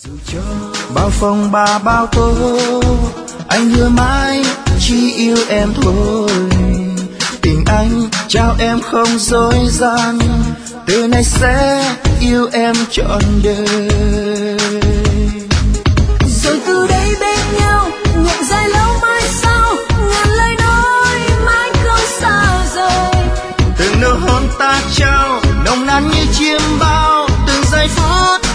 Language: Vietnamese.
Bao phong ba bao tố, anh hứa mãi chỉ yêu em thôi. Tình anh trao em không dối gian, từ nay sẽ yêu em trọn đời. Rồi từ đây bên nhau nhận dài lâu mai sau, ngàn lời nói mãi không xa rời. Từng nụ hôn ta trao nồng nàn như chiêm bao, từng giây phút